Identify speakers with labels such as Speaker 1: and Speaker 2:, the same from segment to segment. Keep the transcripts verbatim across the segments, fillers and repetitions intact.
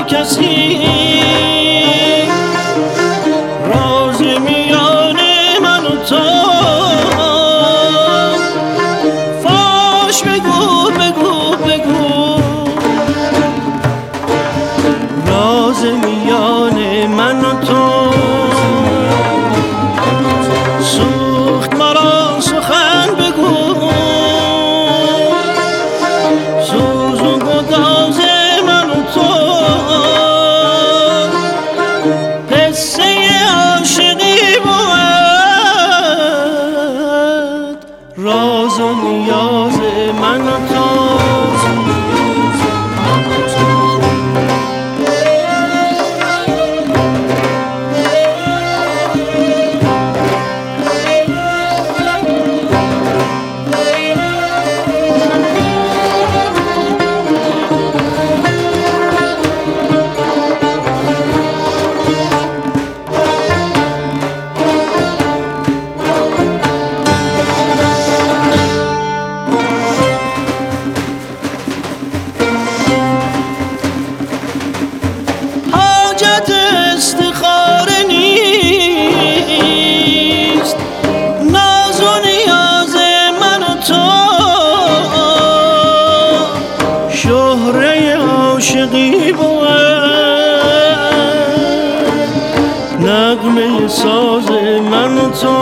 Speaker 1: کسی راز میان من و تو فاش بگو بگو بگو راز میان من و تو سوخت مرا سخن بگو سوز و گداز من و تو قصه عاشقی بود راز و نیاز من و تو استخاره نیست ناز و نیاز من و تو شهره عاشقی بود نغمه ساز من و تو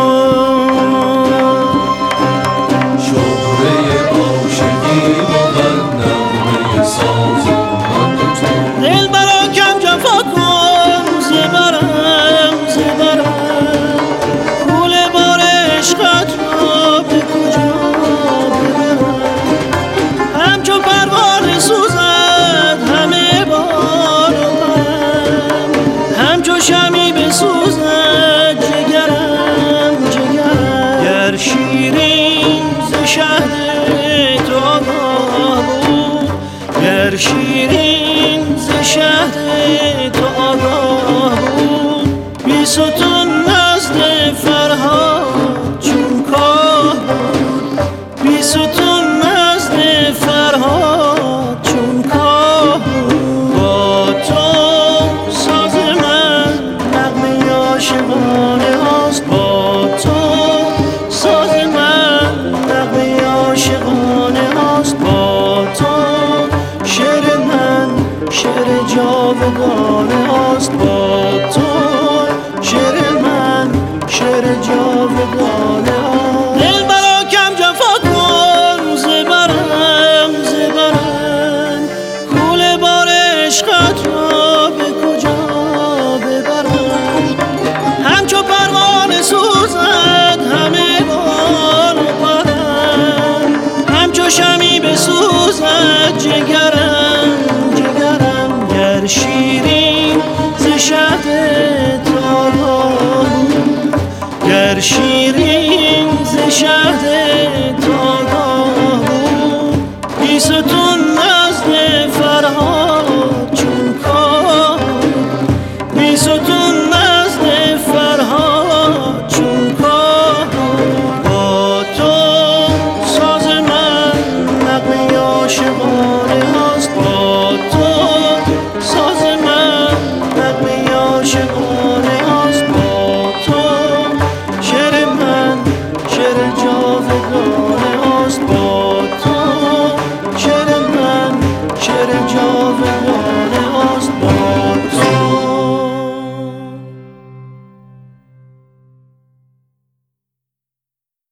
Speaker 2: شهره عاشقی بود نغمه ساز من و تو
Speaker 1: دل برا کم جفا کن زبرم زبرم گول بار عشقت را به کجا ببرم همچو پروانه سوزد همه بار من همچو شمی بسوزد جگرم جگرم گر شیرین ز شهد تو آگاه بود گر شیرین ز شهد تو آگاه بود بی ستون نزد فرهاد چون کاه بود بی ستون نزد فرهاد چون کاه بود با تو ساز من نغمه عاشقانه هاست با تو ساز من نغمه عاشقانه هاست با تو شعر من شعر جاودانه هاست با تو شعر من شعر جاودانه هاست دل برا کم جفا کن زبرم زبرم کول بار عشقت را به کجا ببرم همچو پروانه سوزد همه بال و پرم همچو شمی بسوزد جگرم جگرم گر شیر